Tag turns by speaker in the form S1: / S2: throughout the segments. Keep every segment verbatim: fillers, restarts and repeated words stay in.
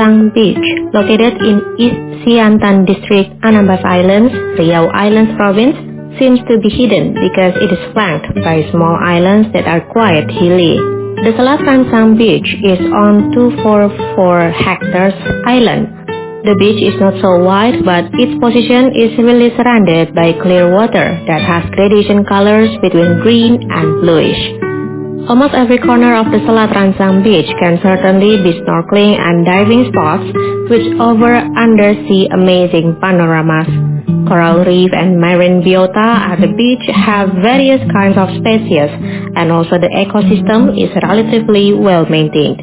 S1: Ransang Beach, located in East Siantan District, Anambas Islands, Riau Islands Province, seems to be hidden because it is flanked by small islands that are quite hilly. The Selat Ransang Beach is on two hundred forty-four hectares island. The beach is not so wide, but its position is really surrounded by clear water that has gradation colors between green and bluish. Almost every corner of the Selat Ransang Beach can certainly be snorkeling and diving spots which offer undersea amazing panoramas. Coral reef and marine biota at the beach have various kinds of species, and also the ecosystem is relatively well maintained.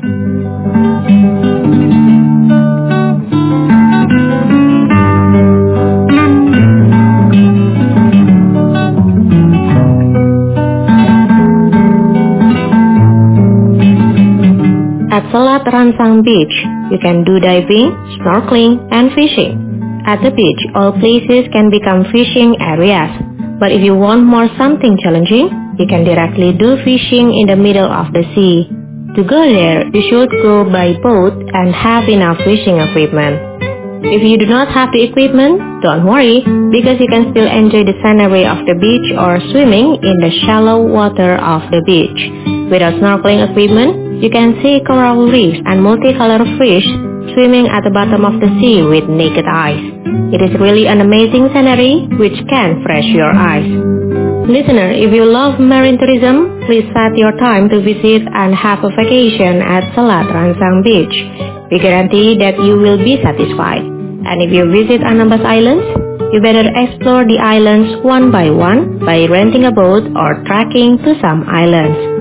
S1: At Selat Ransang Beach, you can do diving, snorkeling, and fishing. At the beach, all places can become fishing areas. But if you want more something challenging, you can directly do fishing in the middle of the sea. To go there, you should go by boat and have enough fishing equipment. If you do not have the equipment, don't worry, because you can still enjoy the scenery of the beach or swimming in the shallow water of the beach. Without snorkeling equipment, you can see coral reefs and multicolored fish swimming at the bottom of the sea with naked eyes. It is really an amazing scenery which can fresh your eyes. Listener, if you love marine tourism, please set your time to visit and have a vacation at Selat Ransang Beach. We guarantee that you will be satisfied. And if you visit Anambas Islands, you better explore the islands one by one by renting a boat or trekking to some islands.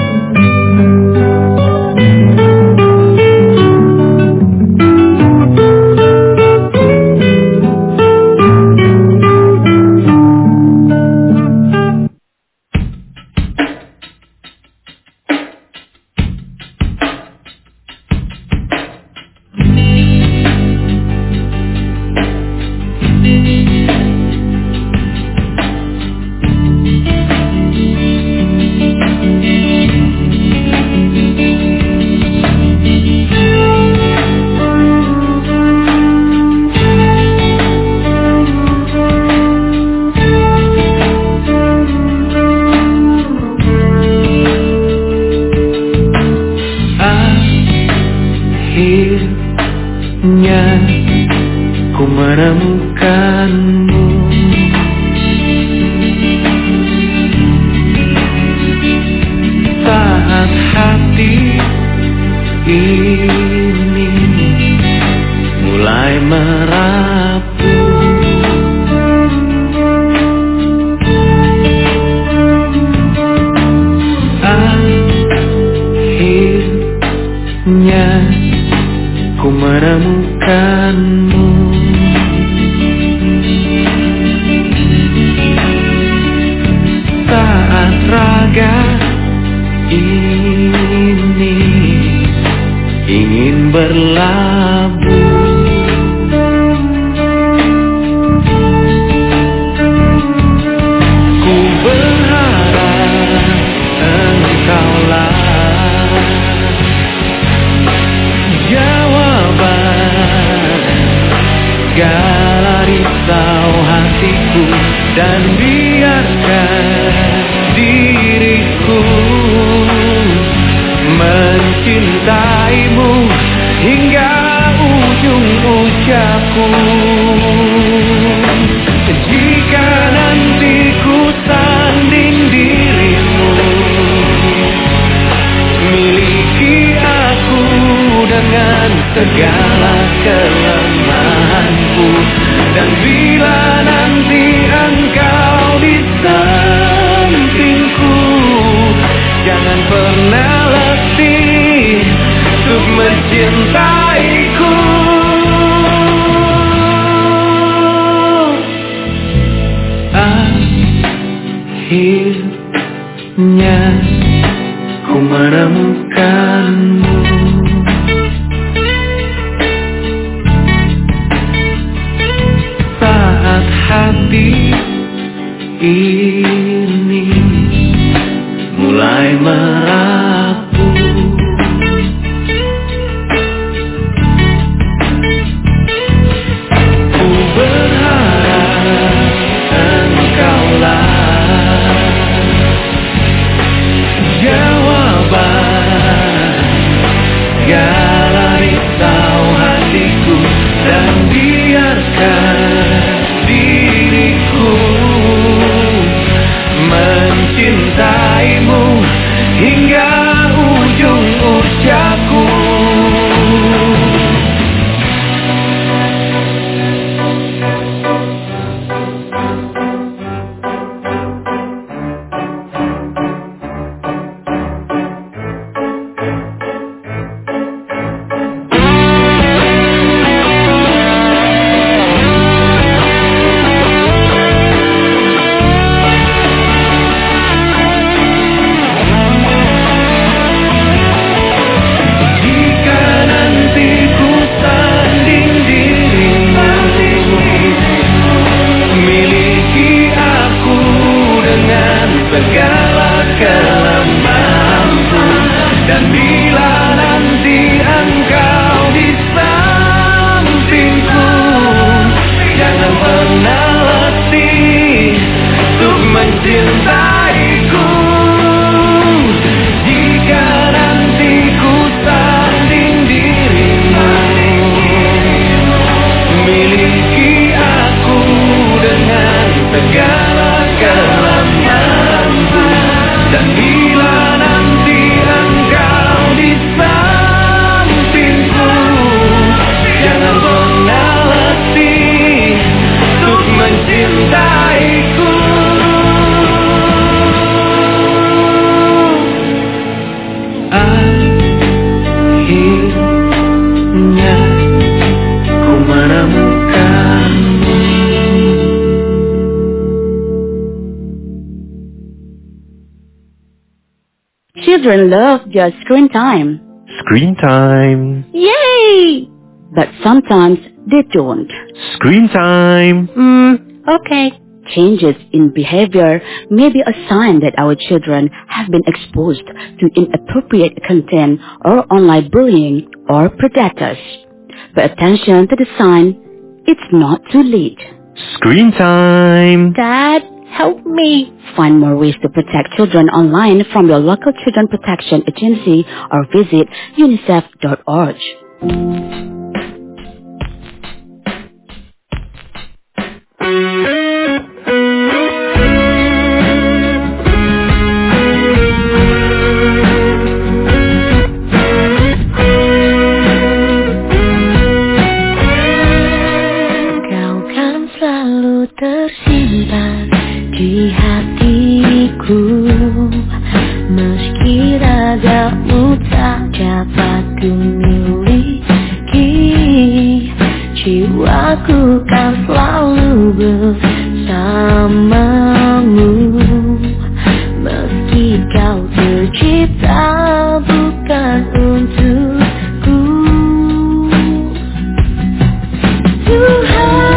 S2: Ku menemukanmu, saat hati ini mulai merapu. Akhirnya ku menemukanmu. Saat raga ini ingin berlabuh, ku berharap engkaulah jawaban segala risau hatiku, dan biarkan diriku mencintaimu hingga ujung ucaku. Jika nanti ku sanding dirimu, miliki aku dengan segala kelemahanku. Dan bila nanti engkau di sampingku, jangan pernah letih untuk mencintaiku. Akhirnya ku menemukanmu. Saat hati ini mulai merapu,
S3: children love their screen time.
S4: Screen time.
S3: Yay! But sometimes they don't.
S4: Screen time.
S3: Hmm, okay. Changes in behavior may be a sign that our children have been exposed to inappropriate content or online bullying or predators. Pay attention to the sign. It's not too late.
S4: Screen time.
S3: Dad, help me. Find more ways to protect children online from your local children protection agency or visit unicef dot org.
S1: Tersimpan di hatiku, meski ragamu tak dapat ku miliki, jiwaku kan selalu bersamamu, meski kau tercipta bukan untukku. Tuhan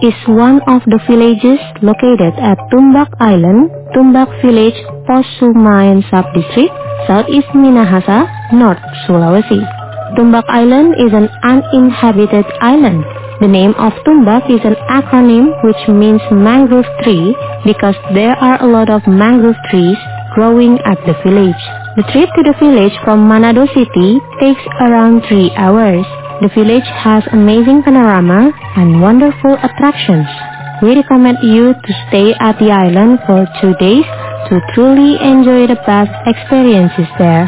S1: is one of the villages located at Tumbak Island, Tumbak Village, Posumayan Subdistrict, Southeast Minahasa, North Sulawesi. Tumbak Island is an uninhabited island. The name of Tumbak is an acronym which means mangrove tree because there are a lot of mangrove trees growing at the village. The trip to the village from Manado City takes around three hours. The village has amazing panorama and wonderful attractions. We recommend you to stay at the island for two days to truly enjoy the best experiences there.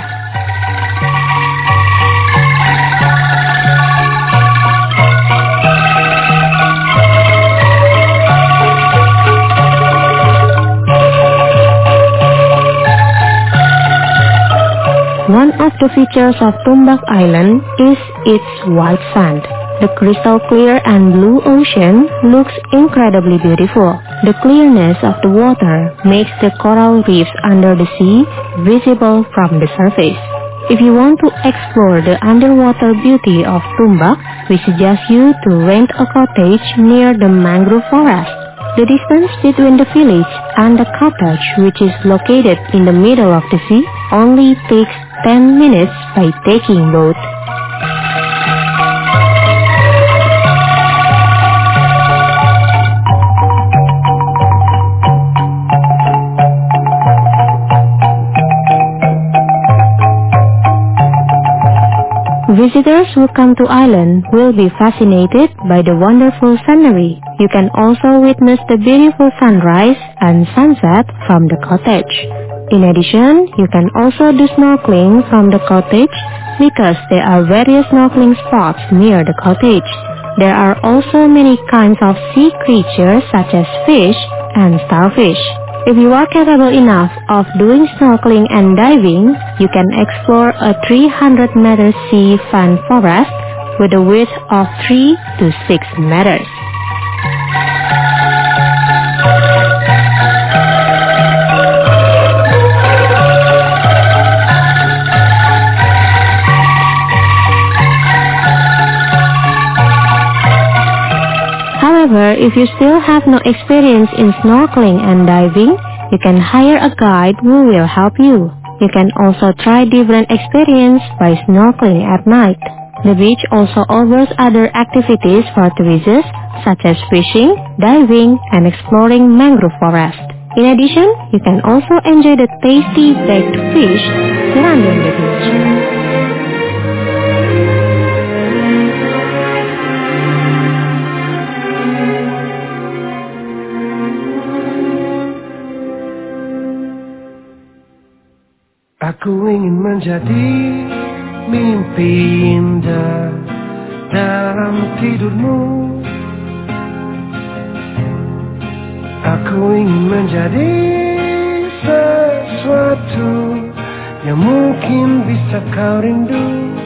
S1: One of the features of Tumbak Island is its white sand. The crystal clear and blue ocean looks incredibly beautiful. The clearness of the water makes the coral reefs under the sea visible from the surface. If you want to explore the underwater beauty of Tumbak, we suggest you to rent a cottage near the mangrove forest. The distance between the village and the cottage, which is located in the middle of the sea, only takes ten minutes by taking boat. Visitors who come to island will be fascinated by the wonderful scenery. You can also witness the beautiful sunrise and sunset from the cottage. In addition, you can also do snorkeling from the cottage because there are various snorkeling spots near the cottage. There are also many kinds of sea creatures such as fish and starfish. If you are capable enough of doing snorkeling and diving, you can explore a three hundred meter sea fan forest with a width of three to six meters. However, if you still have no experience in snorkeling and diving, you can hire a guide who will help you. You can also try different experience by snorkeling at night. The beach also offers other activities for tourists such as fishing, diving, and exploring mangrove forest. In addition, you can also enjoy the tasty baked fish surrounding the beach.
S2: Aku ingin menjadi mimpi indah dalam tidurmu. Aku ingin menjadi sesuatu yang mungkin bisa kau rindu.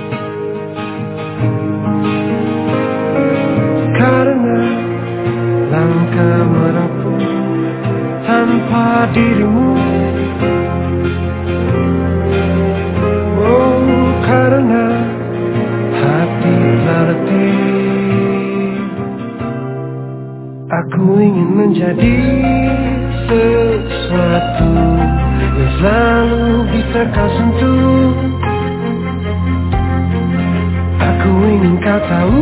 S2: Karena langkah menempuh tanpa dirimu. Karena hati telah letih, aku ingin menjadi sesuatu yang selalu bisa kau sentuh. Aku ingin kau tahu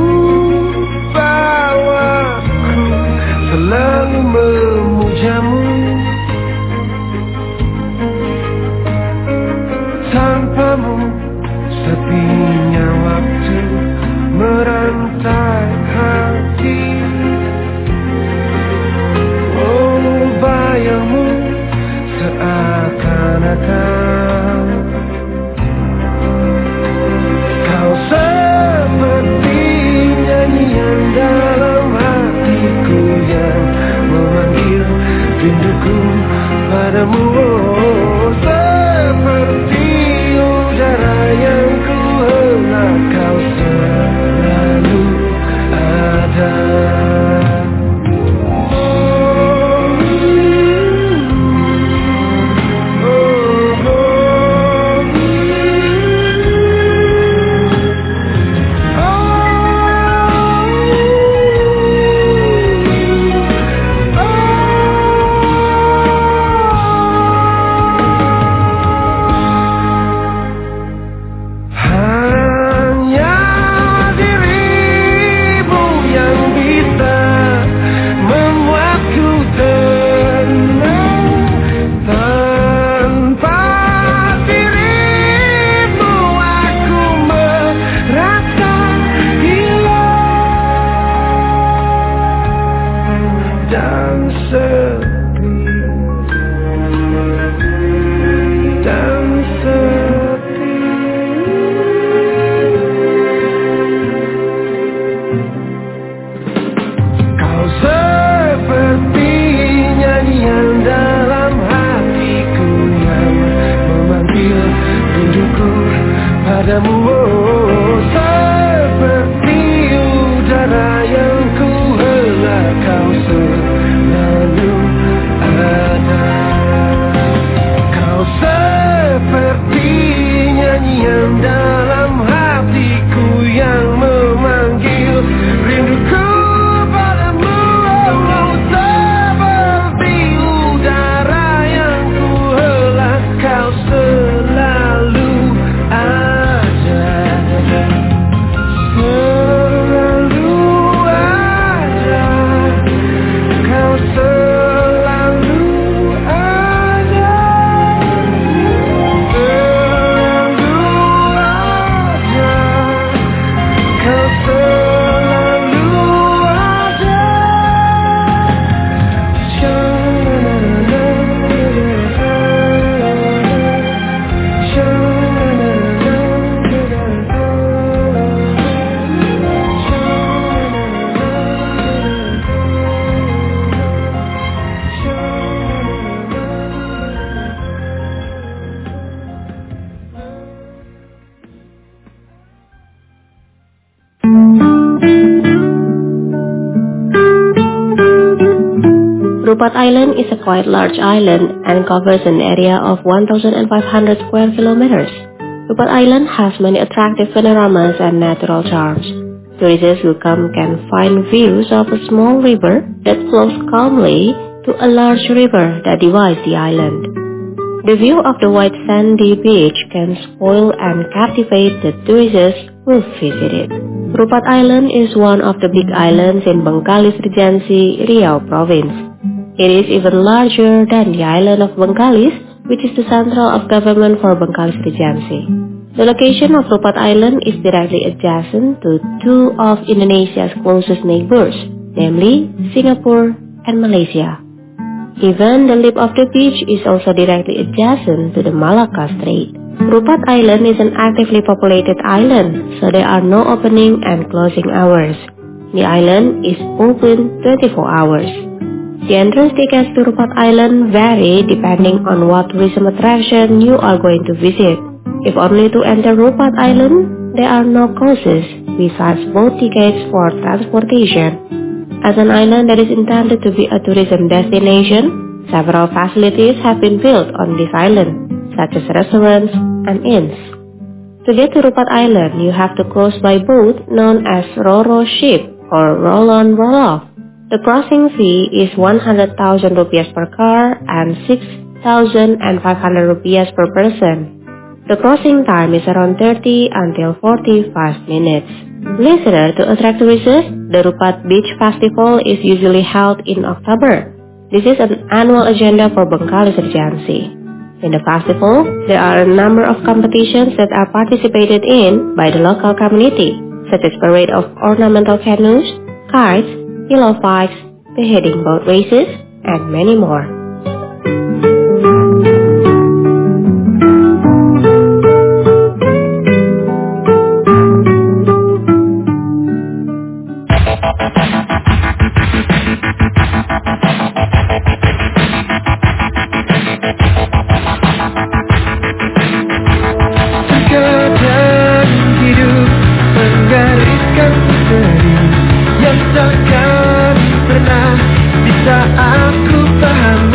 S2: bahwa aku selalu memujamu. Tanpamu sepinya waktu merantai hati. Oh, bayangmu seakan-akan kau seperti nyanyian dalam hatiku yang memanggil rinduku padamu. Oh, seperti udara yang ku hendak kau selalu ada.
S1: Rupat Island is a quite large island and covers an area of one thousand five hundred square kilometers. Rupat Island has many attractive panoramas and natural charms. Tourists who come can find views of a small river that flows calmly to a large river that divides the island. The view of the white sandy beach can spoil and captivate the tourists who visit it. Rupat Island is one of the big islands in Bengkalis Regency, Riau Province. It is even larger than the island of Bengkalis, which is the central of government for Bengkalis Regency. The location of Rupat Island is directly adjacent to two of Indonesia's closest neighbors, namely Singapore and Malaysia. Even the lip of the beach is also directly adjacent to the Malacca Strait. Rupat Island is an actively populated island, so there are no opening and closing hours. The island is open twenty-four hours. The entrance tickets to Rupat Island vary depending on what tourism attraction you are going to visit. If only to enter Rupat Island, there are no costs besides boat tickets for transportation. As an island that is intended to be a tourism destination, several facilities have been built on this island, such as restaurants and inns. To get to Rupat Island, you have to cross by boat known as Ro-Ro ship or roll-on roll-off. The crossing fee is one hundred thousand rupiah per car and six thousand five hundred rupiah per person. The crossing time is around thirty until forty-five minutes. Listener, to attract tourists, the Rupat Beach Festival is usually held in October. This is an annual agenda for Bengkalis Regency. In the festival, there are a number of competitions that are participated in by the local community, such as parade of ornamental canoes, kites, yellow fights, beheading boat races, and many more.
S2: Yang takkan pernah bisa aku pahami.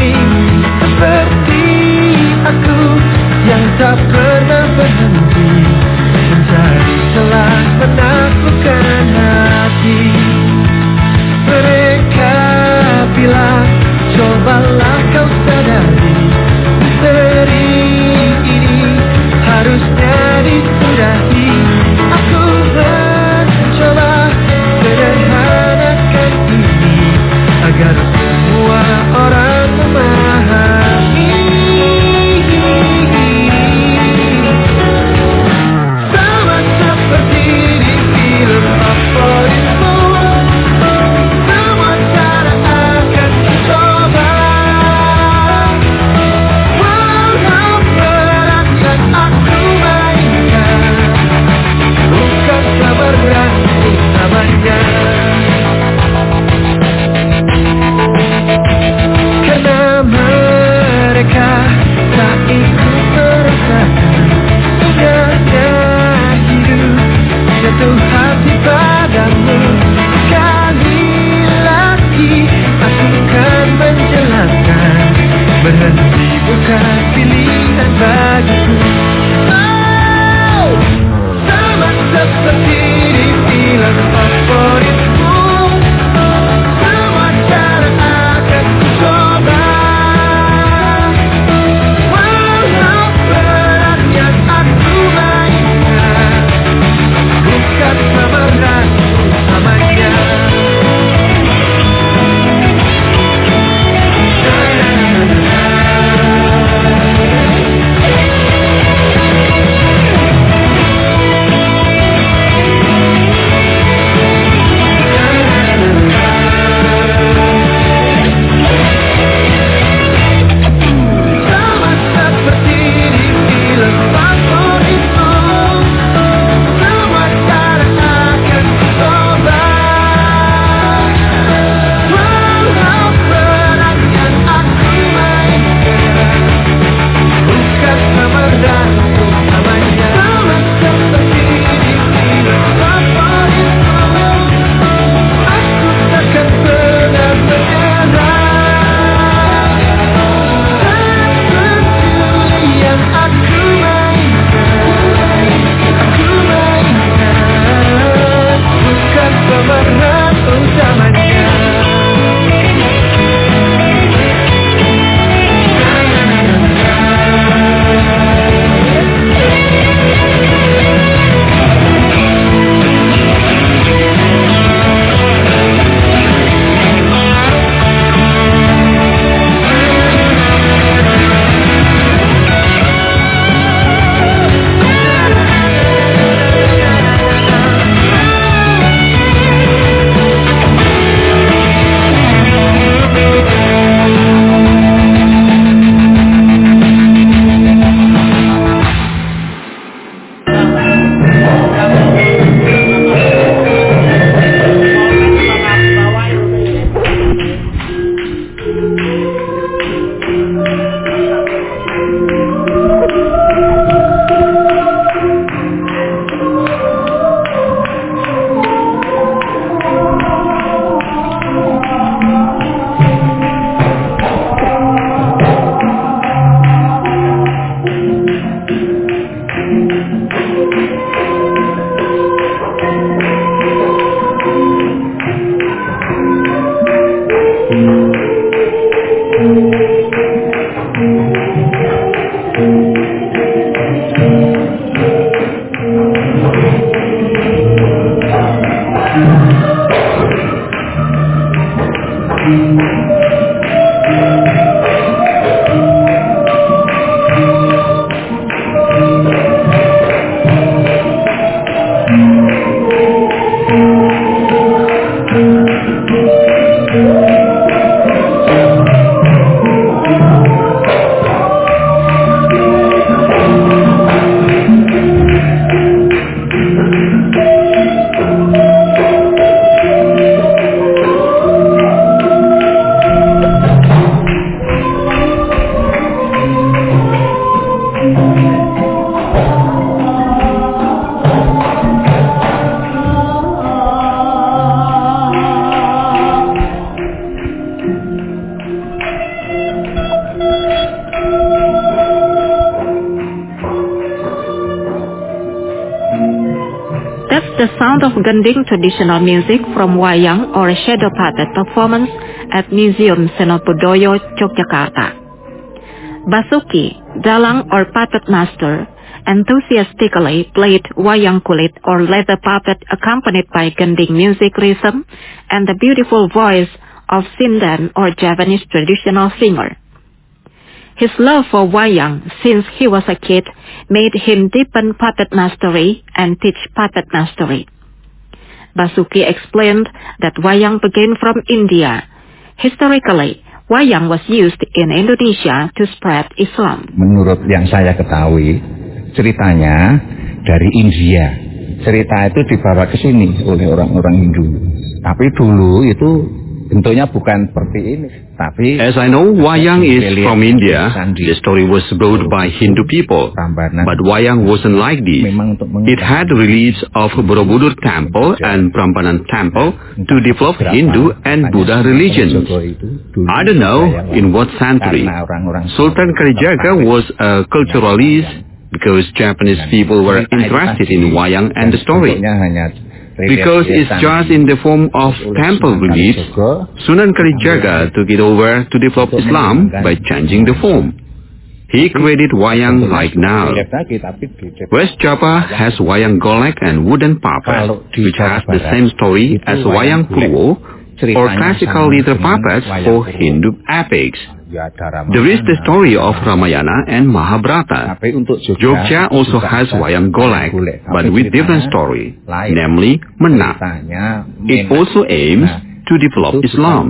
S5: the sound of gending traditional music from wayang or shadow puppet performance at Museum Seno Budoyo, Yogyakarta. Basuki, dalang or puppet master, enthusiastically played wayang kulit or leather puppet accompanied by gending music rhythm and the beautiful voice of Sindan or Javanese traditional singer. His love for wayang since he was a kid made him deepen puppet mastery and teach puppet mastery. Basuki explained that wayang began from India. Historically, wayang was used in Indonesia to spread Islam.
S6: Menurut yang saya ketahui, ceritanya dari India. Cerita itu dibawa ke sini oleh orang-orang Hindu. Tapi dulu itu bentuknya bukan seperti ini. Tapi
S7: as I know, wayang is from India. The story was brought by Hindu people. But wayang wasn't like this. It had reliefs of Borobudur Temple and Prambanan Temple to develop Hindu and Buddha religions. I don't know in what century. Sultan Kalijaga was a culturalist because Japanese people were interested in wayang and the story. Because it's just in the form of temple reliefs, Sunan Kalijaga took it over to develop Islam by changing the form. He created wayang like now. West Java has wayang golek and wooden puppet, which has the same story as wayang kluwo, or classical little puppets for Hindu epics. There is the story of Ramayana and Mahabharata. Jogja also has wayang golek, but with different story, namely Menak. It also aims to develop Islam.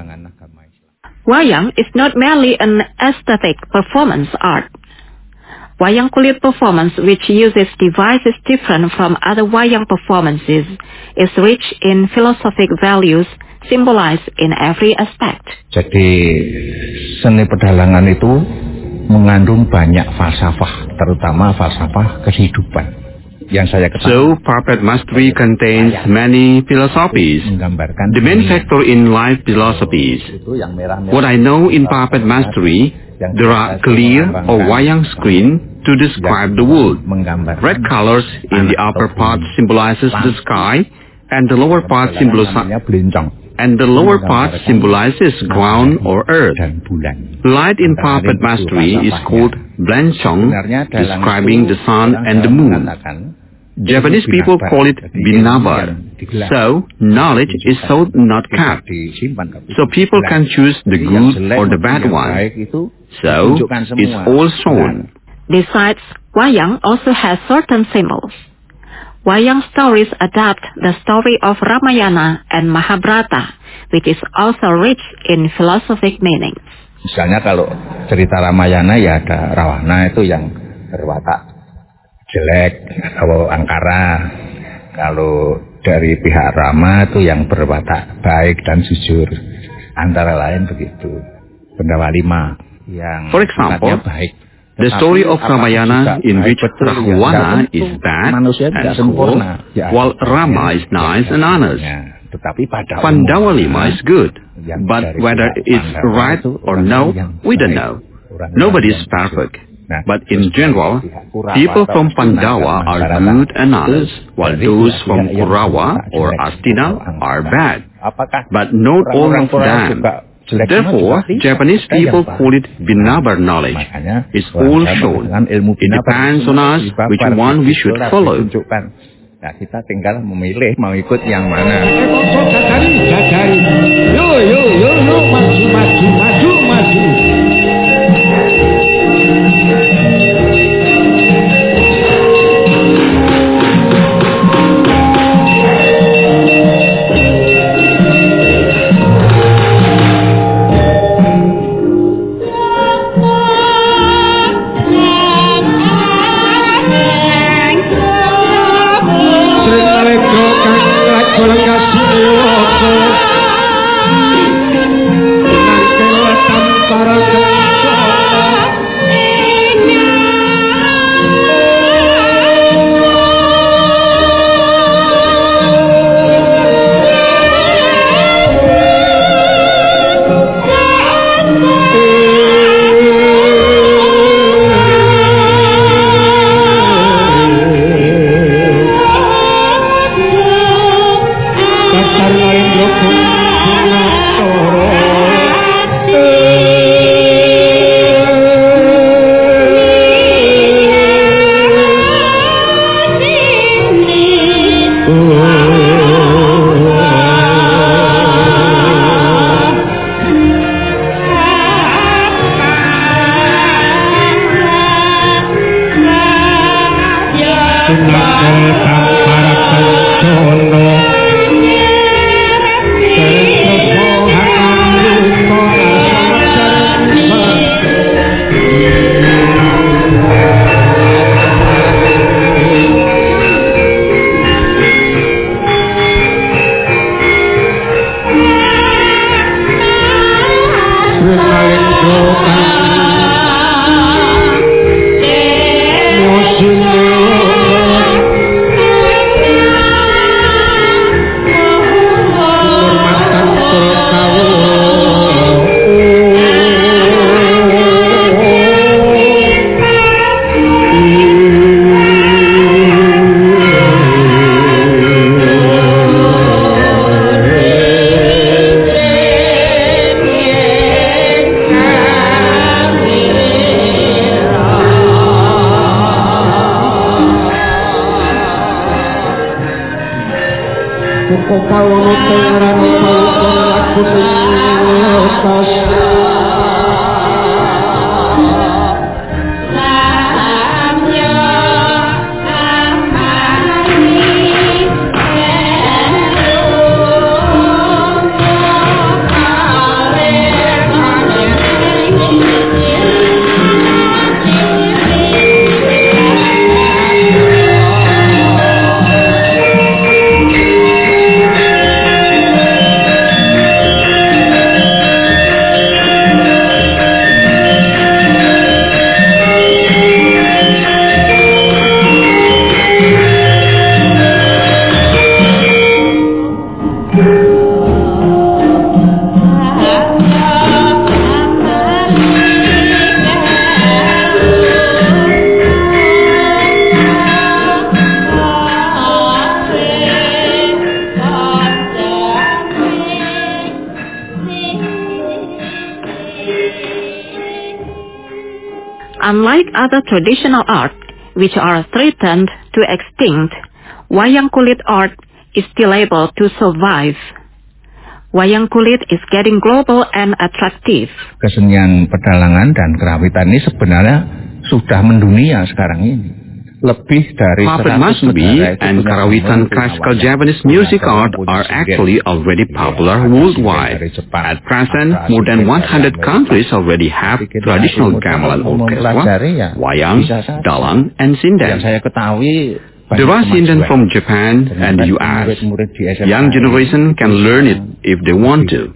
S5: Wayang is not merely an aesthetic performance art. Wayang kulit performance, which uses devices different from other wayang performances, is rich in philosophic values symbolized in every aspect.
S6: Jadi seni pedalangan itu mengandung banyak falsafah, terutama falsafah kehidupan. Yang saya ketahui.
S7: So puppet mastery contains many philosophies. The main factor in life philosophies. What I know in puppet mastery, there are clear or wayang screen to describe the world. Red colors in the upper part symbolizes the sky, and the lower part symbolizes and the lower part symbolizes ground or earth. Light in puppet mastery is called Blanchong, describing the sun and the moon. Japanese people call it binabar. So, knowledge is so not kept. So people can choose the good or the bad one. So, it's all shown.
S5: Besides, wayang also has certain symbols. Wayang stories adapt the story of Ramayana and Mahabharata, which is also rich in philosophic meanings.
S6: Misalnya kalau cerita Ramayana ya ada Rawana itu yang berwatak jelek atau angkara. Kalau dari pihak Rama itu yang berwatak baik dan jujur. Antara lain begitu. Bendawa lima yang
S7: For example,
S6: baik.
S7: The story of Ramayana in which Rahwana is bad and cruel, while Rama is nice and honest. Pandawa lima is good, but whether it's right or no, we don't know. Nobody is perfect. But in general, people from Pandawa are good and honest, while those from Kurawa or Astina are bad. But not all of them. Therefore, Japanese people call it binabar knowledge. It's all shown. It depends on us which one we should follow.
S6: Nah, kita tinggal memilih mau ikut yang mana.
S2: Yo yo yo yo maju maju maju maju. Para Kopawono tengarani palukon laku lekas
S5: Unlike other traditional art, which are threatened to extinct, wayang kulit art is still able to survive. Wayang kulit is getting global and attractive.
S6: Kesenian pedalangan dan kerawitan ini sebenarnya sudah mendunia sekarang ini. Lebih dari
S7: Puppet Masubi and Karawitan classical Japanese music art are actually already popular worldwide. At present, more than one hundred countries already have traditional gamelan orchestra, wayang, dalang, and sinden. There are sinden from Japan and the U S. Young generation can learn it if they want to.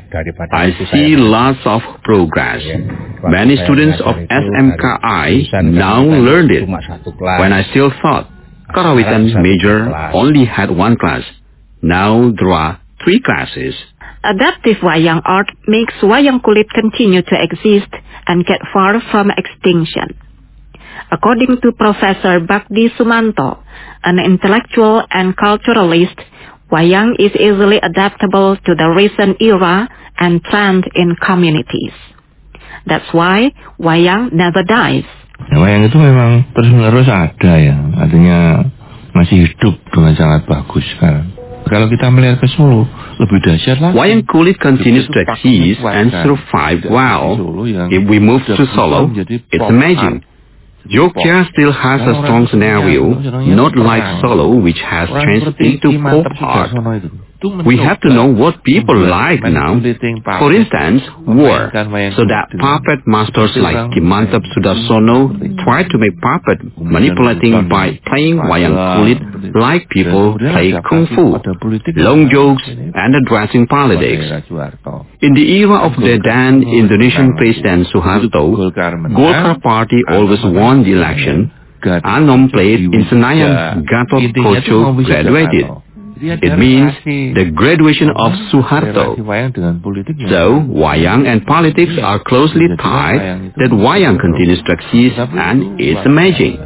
S7: I see lots of progress. Many students of S M K I now learned it. When I still thought Karawitan major only had one class, now there are three classes.
S5: Adaptive wayang art makes wayang kulit continue to exist and get far from extinction. According to Professor Bakdi Sumanto, an intellectual and culturalist, wayang is easily adaptable to the recent era and trend in communities. That's why wayang never dies.
S8: Ya, wayang itu memang terus-menerus ada ya, artinya masih hidup dengan sangat bagus sekarang. Kalau kita melihat ke Solo, lebih dahsyat lagi.
S7: Wayang kulit continues to exist and survive well. If we move to Solo, it's amazing. Jogja still has a strong scenario, not like Solo, which has changed into pop art. We have to know what people like now. For instance, war, so that puppet masters like Kimantap Sudarsono try to make puppet manipulating by playing wayang kulit like people play kung fu, long jokes, and addressing politics. In the era of the then Indonesian President Suharto, Golkar Party always won the election. Anom played in Senayan, Gatot Koco graduated. It means the graduation of Suharto. So, wayang and politics are closely tied, that wayang continues to exist and is amazing.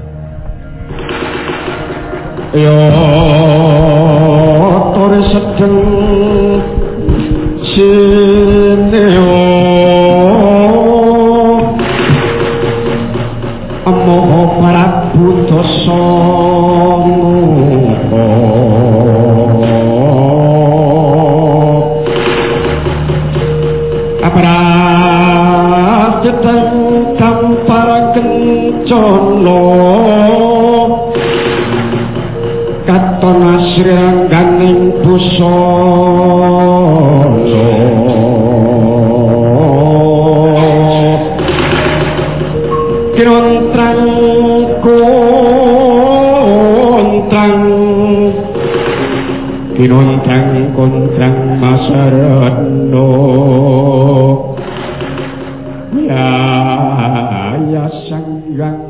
S2: Yo tore sedeng sineo amoho Prabu Dasamuka aprateteng kampar kencana katon asrangganing busana kinontrang kontrang kinontrang kontrang masarana ya ya sanggang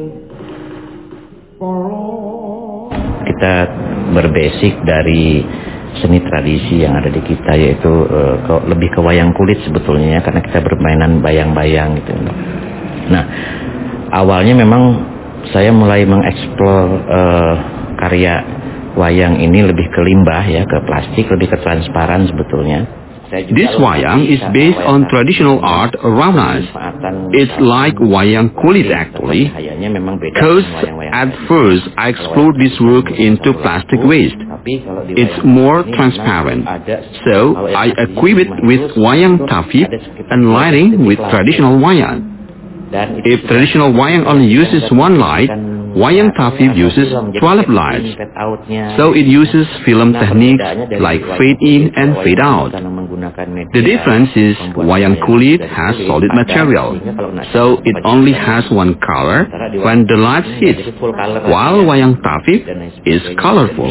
S9: kita berbasic dari seni tradisi yang ada di kita, yaitu uh, ke, lebih ke wayang kulit sebetulnya ya, karena kita bermainan bayang-bayang gitu. Nah, awalnya memang saya mulai mengeksplor uh, karya wayang ini lebih ke limbah ya, ke plastik, lebih ke transparan sebetulnya.
S7: This wayang is based on traditional art around us. It's like wayang kulit actually, because at first I explored this work into plastic waste. It's more transparent, so I equip it with wayang tafib and lighting with traditional wayang. If traditional wayang only uses one light, wayang tafib uses twelve lights. So it uses film techniques like fade in and fade out. The difference is wayang kulit has solid material, so it only has one color when the light hits, while wayang tafib is colorful.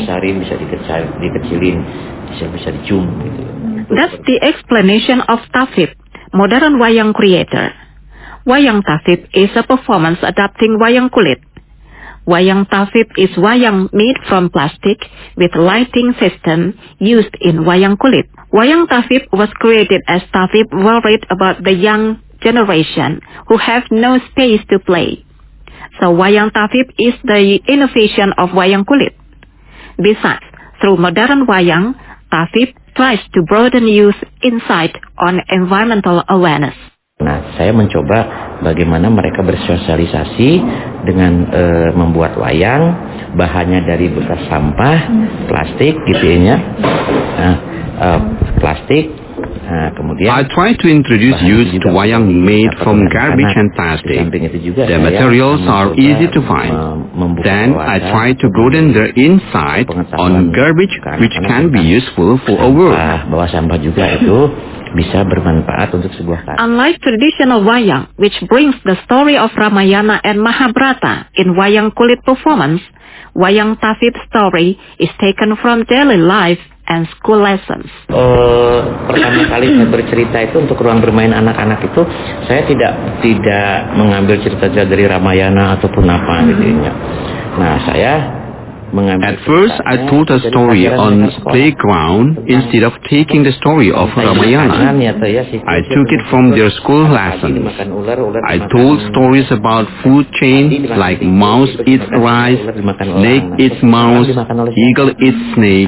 S5: That's the explanation of tafib, modern wayang creator. Wayang tafib is a performance adapting wayang kulit. Wayang tafib is wayang made from plastic with lighting system used in wayang kulit. Wayang tafib was created as tafib worried about the young generation who have no space to play. So wayang tafib is the innovation of wayang kulit. Besides, through modern wayang, tafib tries to broaden youth insight on environmental awareness.
S9: Nah, saya mencoba bagaimana mereka bersosialisasi dengan e, membuat wayang, bahannya dari bekas sampah, plastik gitu ya, nah, e, plastik. Nah, kemudian
S7: I try to introduce youth to wayang made from garbage and plastic. The materials are easy to find. Then I try to broaden their insight on garbage, which can be useful for a work.
S9: Bahwa sampah juga itu bisa bermanfaat untuk sebuah karya.
S5: Unlike traditional wayang, which brings the story of Ramayana and Mahabharata in wayang kulit performance, wayang tafib story is taken from daily life and school lessons.
S9: Uh, pertama kali saya bercerita itu untuk ruang bermain anak-anak itu, saya tidak tidak mengambil cerita dari Ramayana ataupun apa gitu ya. Nah, saya
S7: At first, I told a story on playground instead of taking the story of Ramayana. I took it from their school lessons. I told stories about food chain like mouse eats rice, snake eats mouse, eagle eats snake,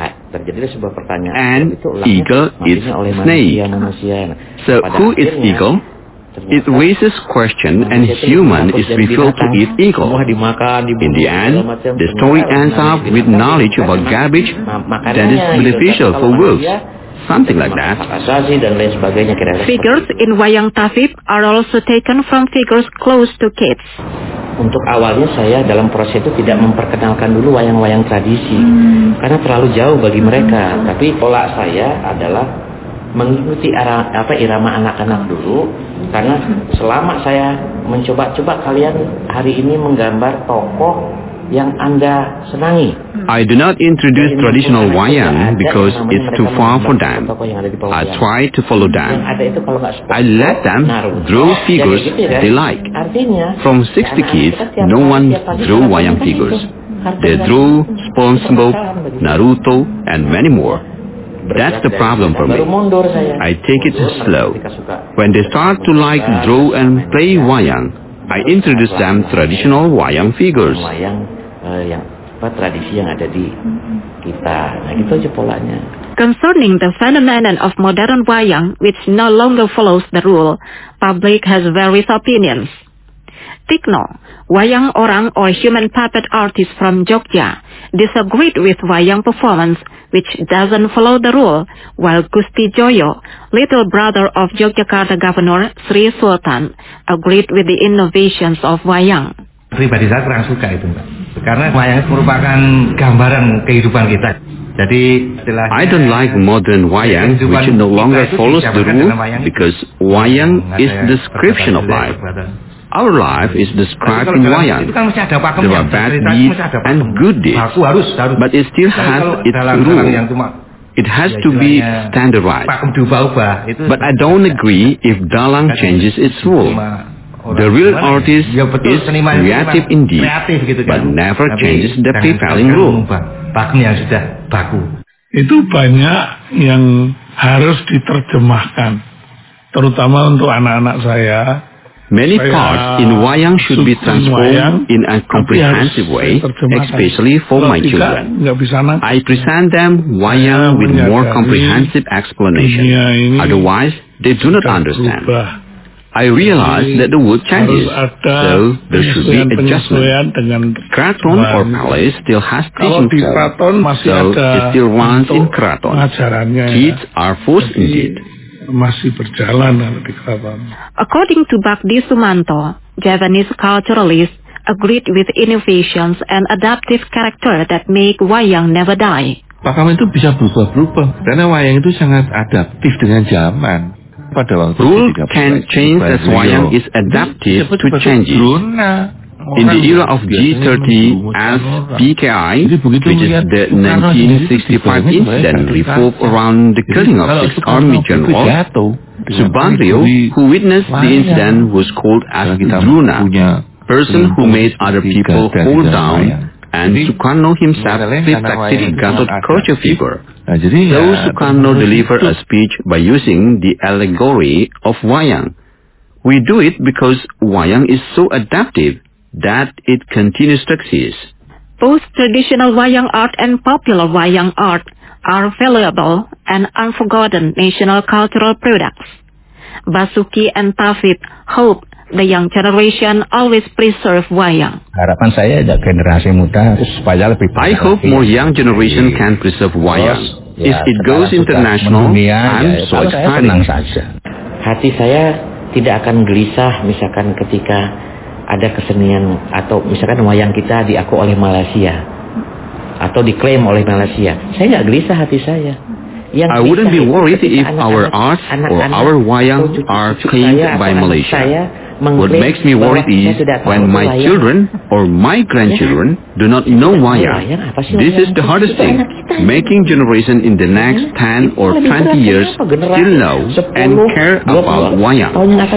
S7: and eagle eats snake. So who is eagle? It raises question and human is revealed to eat eagle. In the end, the story ends up with knowledge about garbage that is beneficial for wolves. Something like that.
S5: Figures in wayang tafib are also taken from figures close to kids.
S9: Untuk awalnya saya dalam proses itu tidak memperkenalkan dulu wayang-wayang tradisi. Hmm. Karena terlalu jauh bagi mereka. Tapi pola saya adalah mengikuti ara, apa irama anak-anak dulu, karena selama saya mencoba-coba kalian hari ini menggambar tokoh yang Anda senangi.
S7: I do not introduce traditional wayang because it's too far for them. I try to follow them. I let them draw figures they like. From sixty kids, no one drew wayang figures. They drew SpongeBob, Naruto, and many more. That's the problem for me. I take it slow. When they start to like draw and play wayang, I introduce them traditional wayang figures.
S9: Wayang yang apa tradisi yang ada di kita. Nah, gitu aja polanya.
S5: Concerning the phenomenon of modern wayang, which no longer follows the rule, public has various opinions. Tikno, wayang orang or human puppet artist from Jogja, disagreed with wayang performance which doesn't follow the rule, while Gusti Joyo, little brother of Yogyakarta Governor Sri Sultan, agreed with the innovations of wayang.
S6: Pribadi saya kurang suka itu, Mbak. Karena wayang merupakan gambaran kehidupan kita. Jadi
S7: I don't like modern wayang which no longer follows the rule because wayang is the description of life. Our life is described in wayang. There are bad deeds and good deeds, but it still has its rule. It has to be standardized. But I don't agree if Dalang changes its rule. The real artist is creative indeed, but never changes the prevailing rule.
S10: Itu banyak yang harus diterjemahkan, terutama untuk anak-anak saya
S7: Many parts in wayang should be transformed in a comprehensive way, especially for my children. I present them wayang with more comprehensive explanation. Otherwise, they do not understand. I realize that the world changes, so there should be adjustment. Kraton or palace still has teaching form, so it still runs in Kraton. Kids are forced indeed.
S5: According to Bakdi Sumanto, Javanese culturalists agreed with innovations and adaptive character that make wayang never die.
S8: Pakam itu bisa berubah-berubah, karena wayang itu sangat adaptif dengan zaman.
S7: Rule can change as wayang is adaptive to changes. In the era of G thirty as P K I, which is the nineteen sixty-five incident revolved around the killing of six army generals, Subandrio, who witnessed the incident, was called as Druna, person who made other people fall down, and Sukarno himself reflected Gatot Kaca figure. So Sukarno delivered a speech by using the allegory of wayang. We do it because wayang is so adaptive that it continues to exist.
S5: Both traditional wayang art and popular wayang art are valuable and unforgotten national cultural products. Basuki and Tafib hope the young generation always preserve wayang.
S6: Harapan saya generasi muda supaya lebih
S7: I hope more young generation can preserve wayang. If it goes international, I'm so excited.
S9: Hati saya tidak akan gelisah misalkan ketika ada kesenian atau misalkan wayang kita diaku oleh Malaysia atau diklaim oleh Malaysia. Saya nggak gelisah hati saya. Yang
S7: I wouldn't be worried if our art or our wayang are claimed by Malaysia. What makes me worried is when my children or my grandchildren do not know wayang. This is the hardest thing. Making generation in the next ten or twenty years still know and care about wayang.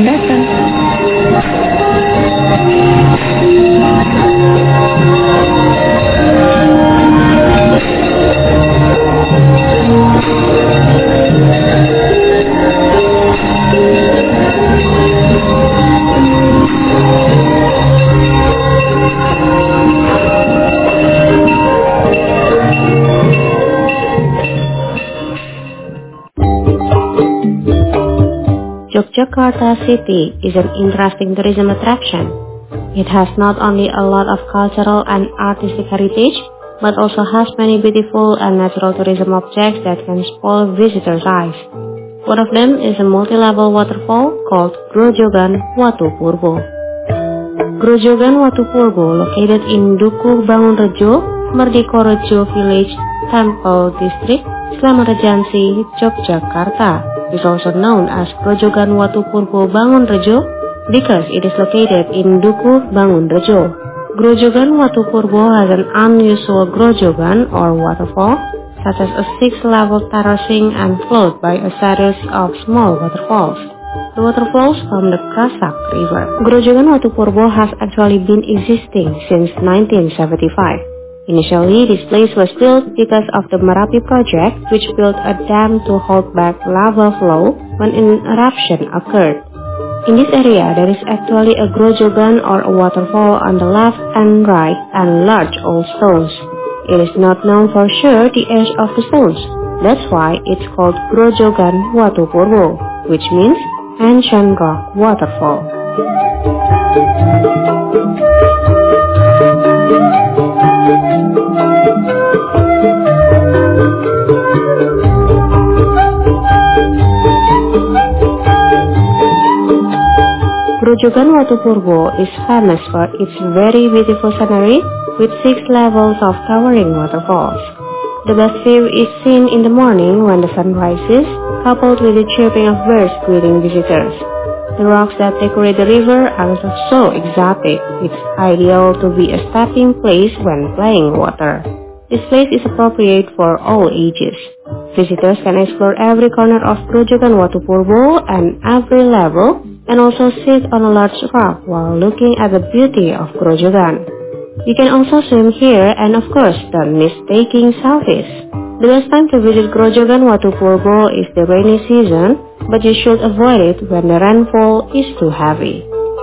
S1: Yogyakarta city is an interesting tourism attraction. It has not only a lot of cultural and artistic heritage, but also has many beautiful and natural tourism objects that can spoil visitors' eyes. One of them is a multi-level waterfall called Grojogan Watu Purbo. Grojogan Watu Purbo, located in Dukuh Bangunrejo, Merdekarejo Village, Temple District, Slamet Regency, Yogyakarta, is also known as Grojogan Watu Purbo Bangunrejo because it is located in Dukuh Bangunrejo. Grojogan Watu Purbo has an unusual grojogan or waterfall, such as a six-level terracing and flowed by a series of small waterfalls. The waterfalls from the Krasak River. Grojogan Watu Purbo has actually been existing since nineteen seventy-five. Initially, this place was built because of the Merapi project, which built a dam to hold back lava flow when an eruption occurred. In this area, there is actually a grojogan or a waterfall on the left and right and large old stones. It is not known for sure the age of the stones. That's why it's called Grojogan Watu Purbo, which means ancient rock waterfall. Grojogan Watu Purbo is famous for its very beautiful scenery with six levels of towering waterfalls. The best view is seen in the morning when the sun rises, coupled with the chirping of birds greeting visitors. The rocks that decorate the river are so exotic, it's ideal to be a stepping place when playing water. This place is appropriate for all ages. Visitors can explore every corner of Grojogan Watu Purbo and every level, and also sit on a large rock while looking at the beauty of Grojogan. You can also swim here and of course don't miss taking selfies. The best time to visit Grojogan Watu Purbo is the rainy season, but you should avoid it when the rainfall is too heavy.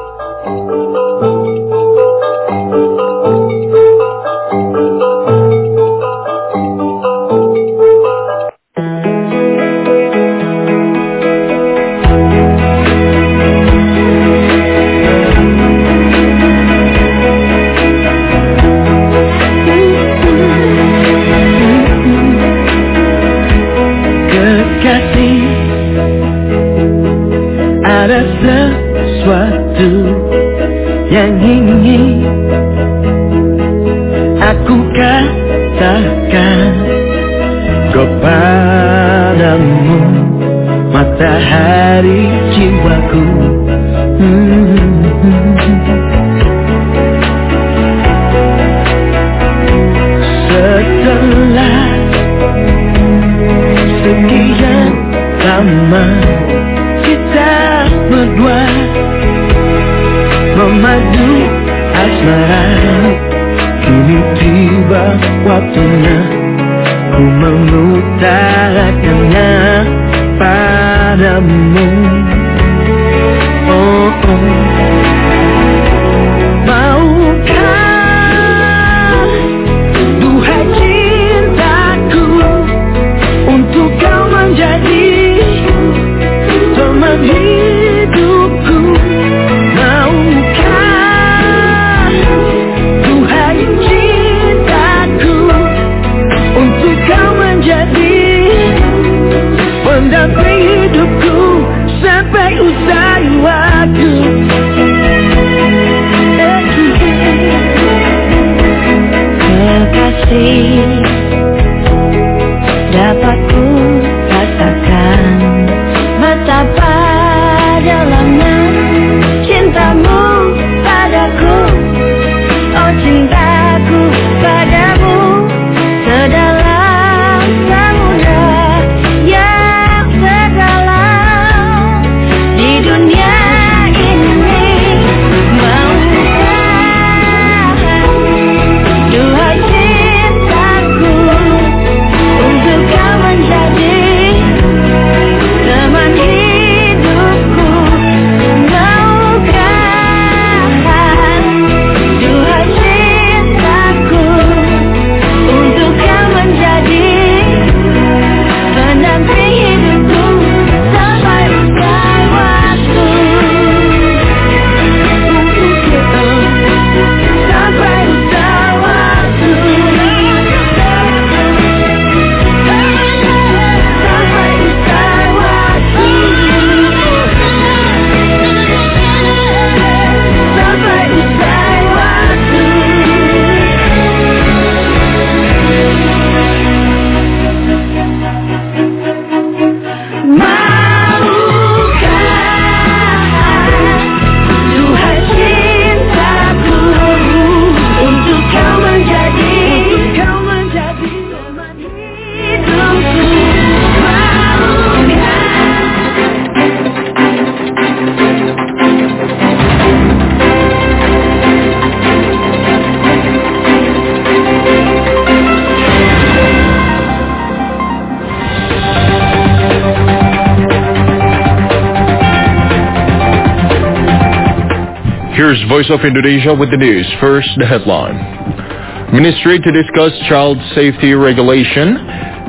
S10: Here's Voice of Indonesia with the news. First, the headline. Ministry to discuss child safety regulation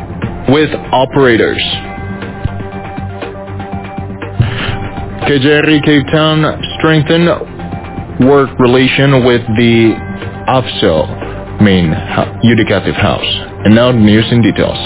S10: with operators. K J R I Cape Town strengthen work relation with the A F S O, main Judicative House. And now the news in details.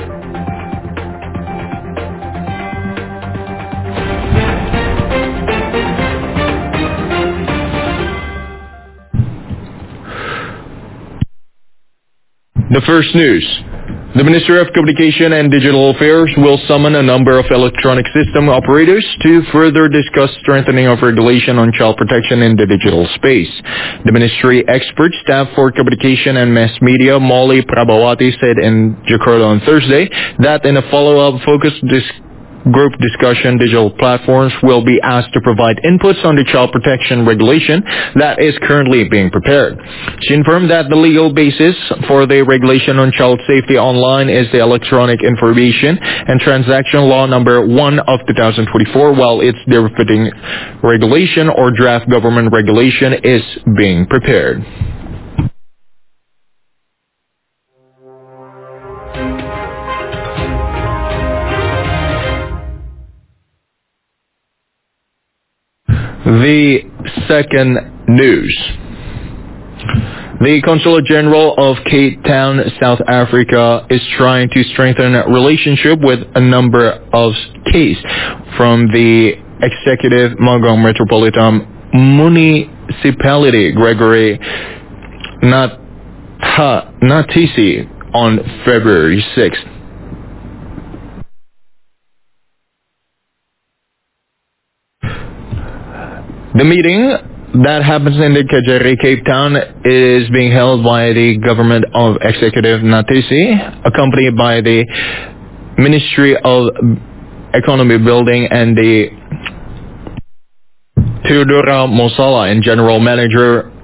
S10: The first news. The Ministry of Communication and Digital Affairs will summon a number of electronic system operators to further discuss strengthening of regulation on child protection in the digital space. The Ministry Expert Staff for Communication and Mass Media, Molly Prabhawati, said in Jakarta on Thursday that in a follow-up focused dis- group discussion digital platforms will be asked to provide inputs on the child protection regulation that is currently being prepared. She informed that the legal basis for the regulation on child safety online is the Electronic Information and Transaction Law number one of two thousand twenty-four, while its derivative regulation or draft government regulation is being prepared. The second news. The Consulate General of Cape Town, South Africa, is trying to strengthen a relationship with a number of states from the executive Magong Metropolitan Municipality, Gregory Nata- Natisi, on February sixth. The meeting that happens in the Kajari, Cape Town, is being held by the government of Executive Natisi, accompanied by the Ministry of Economy Building and the Theodora Mosala and General Manager